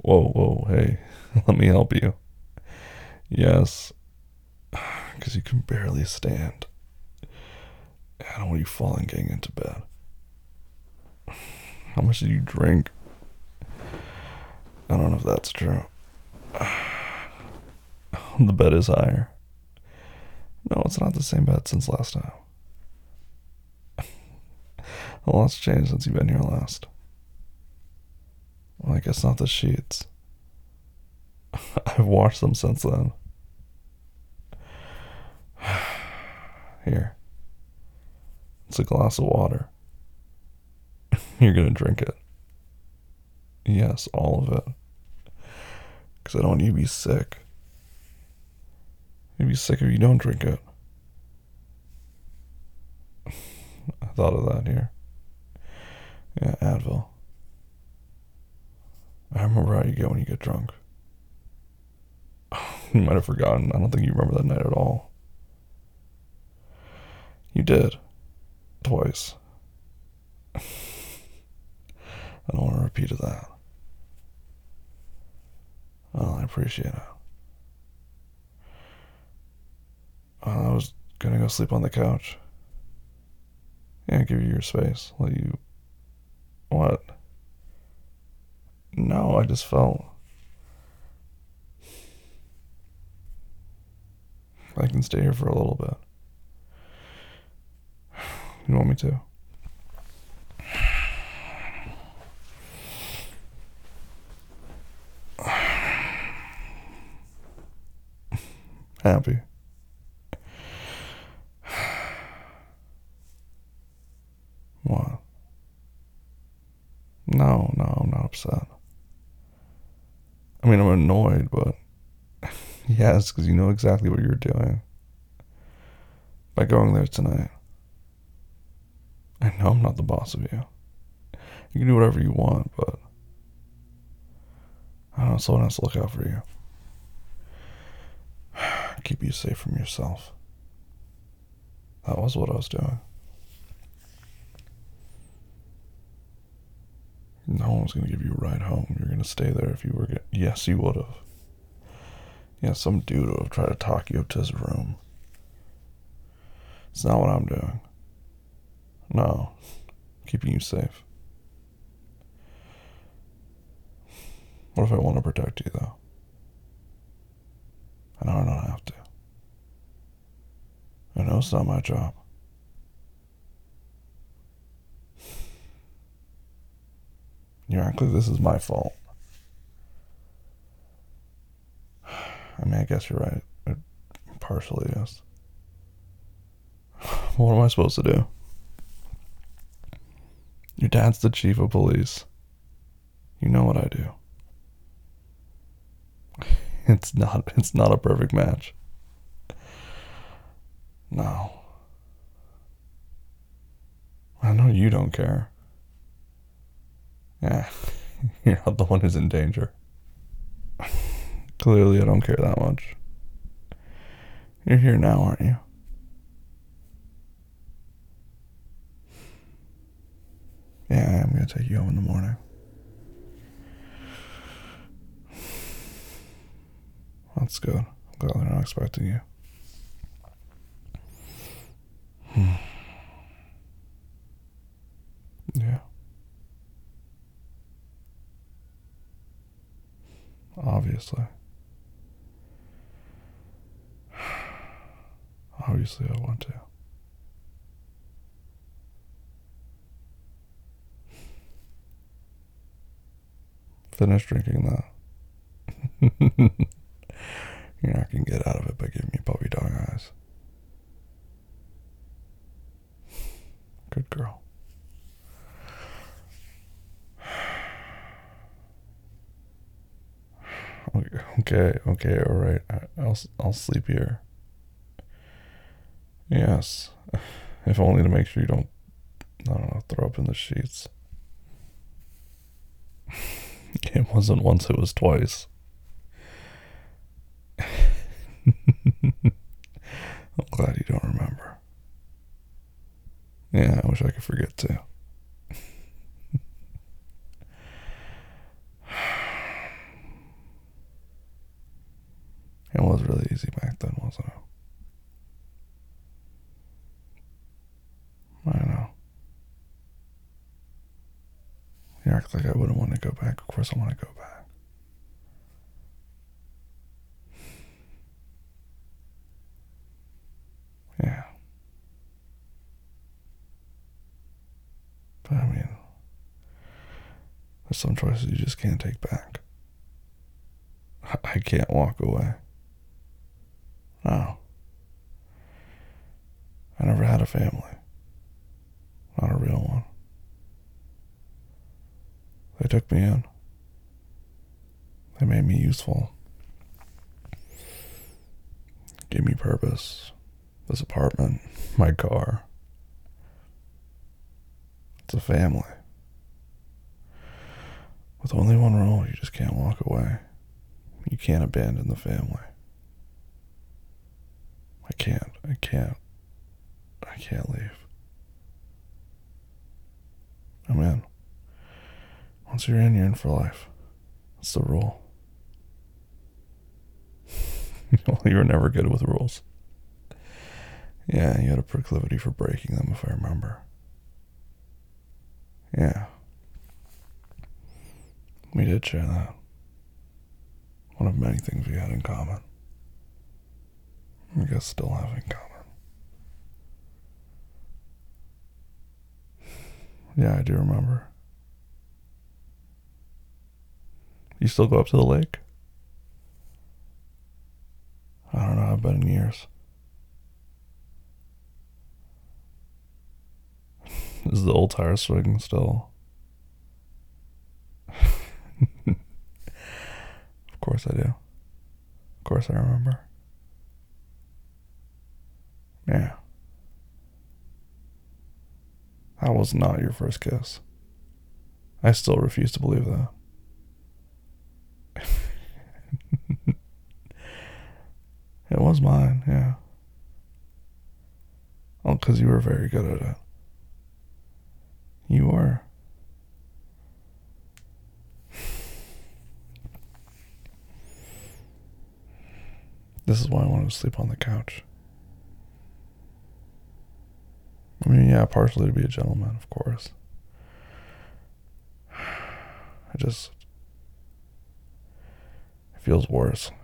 Whoa, whoa, hey, let me help you. Yes, because you can barely stand. I don't want you falling getting into bed. How much did you drink? I don't know if that's true. The bed is higher. No, it's not the same bed since last time. A lot's changed since you've been here last. Well, I guess not the sheets. I've washed them since then. Here, it's a glass of water. You're gonna drink it. Yes, all of it. Because I don't want you to be sick. You'd be sick if you don't drink it. I thought of that here. Yeah, Advil. I remember how you get when you get drunk. You might have forgotten. I don't think you remember that night at all. You did. Twice. I don't want to repeat that. Well, I appreciate it. I was gonna go sleep on the couch. Yeah, give you your space. Let you. What? No, I just felt. I can stay here for a little bit. You want me to? Happy. What? No, no, I'm not upset. I mean, I'm annoyed, but yes, because you know exactly what you're doing by going there tonight. I know I'm not the boss of you. You can do whatever you want, but I don't know, someone has to look out for you. Keep you safe from yourself. That was what I was doing. No one was going to give you a ride home. You're going to stay there if you were. Yes, you would have. Yeah, some dude would have tried to talk you up to his room. It's not what I'm doing. No, keeping you safe. What if I want to protect you, though? I know I don't have to. I know it's not my job. You act like this is my fault. I mean, I guess you're right. It partially is. What am I supposed to do? Your dad's the chief of police. You know what I do. It's not a perfect match. No. I know you don't care. Yeah. You're not the one who's in danger. Clearly I don't care that much. You're here now, aren't you? Yeah, I am gonna take you home in the morning. That's good. I'm glad they're not expecting you. Yeah. Obviously. Obviously I want to. Finish drinking that. You're not gonna get out of it by giving me puppy dog eyes. Good girl. Okay, all right. I'll sleep here. Yes, if only to make sure you don't, I don't know, throw up in the sheets. It wasn't once, it was twice. I'm glad you don't remember. Yeah, I wish I could forget too. It was really easy back then, wasn't it? I know. You act like I wouldn't want to go back. Of course I want to go back. Yeah. But I mean, there's some choices you just can't take back. I can't walk away. No. I never had a family. Not a real one. They took me in. They made me useful. Gave me purpose. This apartment, my car. It's a family. With only one rule, you just can't walk away. You can't abandon the family. I can't leave. I'm in. Once you're in for life. That's the rule. You were never good with rules. Yeah, you had a proclivity for breaking them, if I remember. Yeah. We did share that. One of many things we had in common. I guess still have in common. Yeah, I do remember. You still go up to the lake? I don't know, I've been in years. Is the old tire swing still? Of course I do. Of course I remember. Yeah. That was not your first kiss. I still refuse to believe that. It was mine, yeah. Oh, because you were very good at it. You were. This is why I wanted to sleep on the couch. I mean, yeah, partially to be a gentleman, of course. It feels worse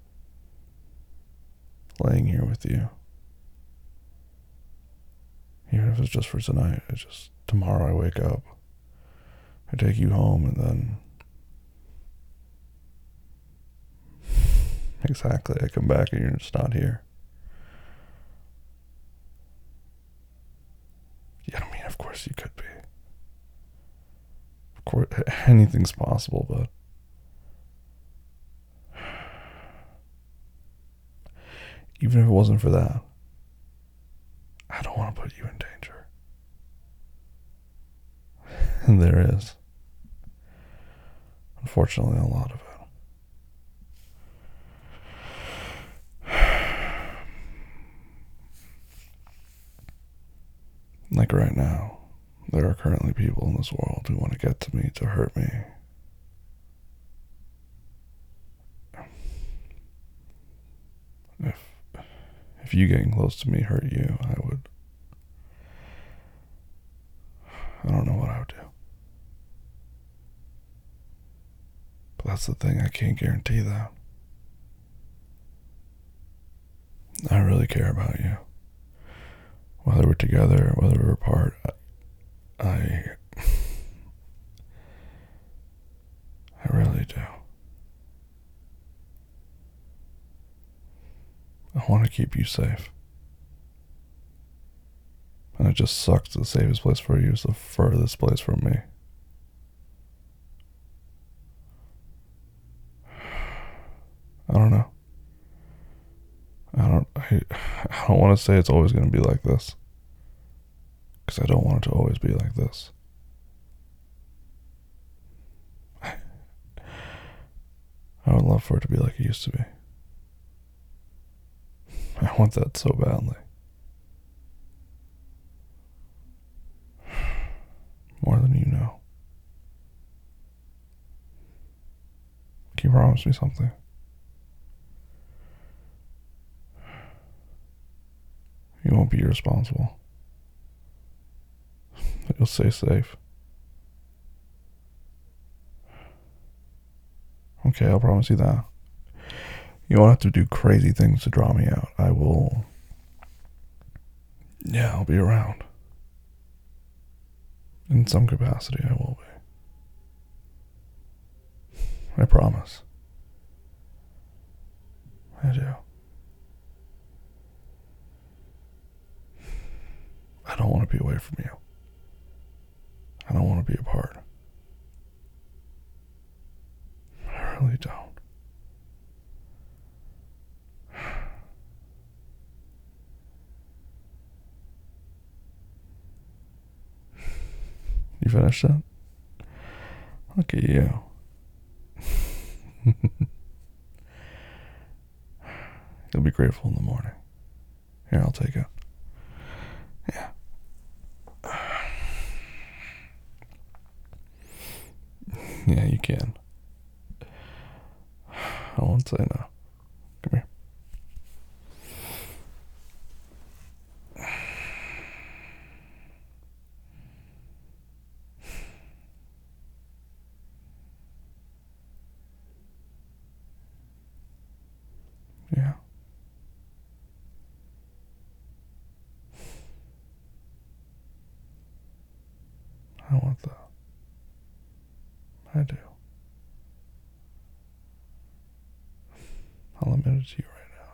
laying here with you. Even if it's just for tonight, tomorrow I wake up, I take you home, and then exactly, I come back and you're just not here. Yeah, I mean, of course you could be. Of course, anything's possible, but even if it wasn't for that, I don't want to put you in danger. And there is. Unfortunately, a lot of it. Like right now, there are currently people in this world who want to get to me, to hurt me. If you getting close to me hurt you, I don't know what I would do. But that's the thing, I can't guarantee that. I really care about you. Whether we're together, whether we're apart, I really do. I want to keep you safe. And it just sucks. The safest place for you is the furthest place from me. I don't know. I don't want to say it's always going to be like this. Because I don't want it to always be like this. I would love for it to be like it used to be. I want that so badly. More than you know. Can you promise me something? be irresponsible. You'll stay safe. Okay, I'll promise you that. You won't have to do crazy things to draw me out. I will. Yeah, I'll be around. In some capacity, I will be. I promise. I do. I don't want to be away from you. I don't want to be apart. I really don't. You finished that? Look at you. You'll be grateful in the morning. Here, I'll take it. Yeah. Yeah, you can. I won't say no. Come here. Yeah. I want that. I do. I'll admit it to you right now.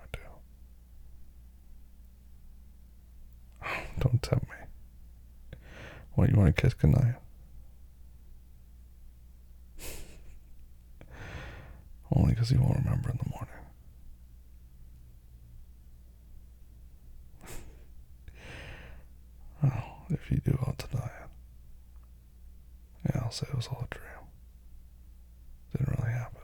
I do. Don't tempt me. What, you want to kiss goodnight? Only because you won't remember in the morning. Oh, if you do, I'll deny it. Yeah, I'll say it was all a dream. Didn't really happen.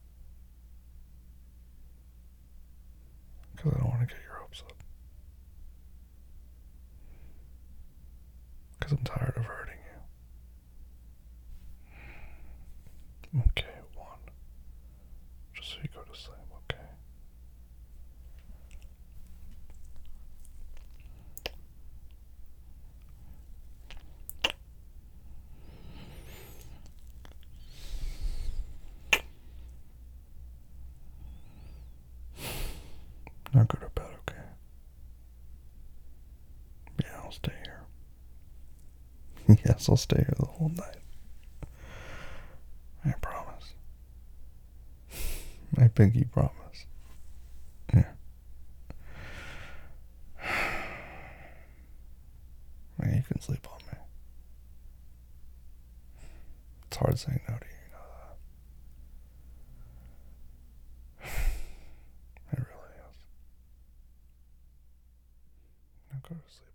Because I don't want to get your hopes up. Because I'm tired of hurting you. Okay, one. Just so you go to sleep, okay? Now go to bed, okay? Yeah, I'll stay here. Yes, I'll stay here the whole night. I promise. I pinky promise. Yeah. Man, you can sleep on me. It's hard saying no to you, you know that. It really is. Now go to sleep.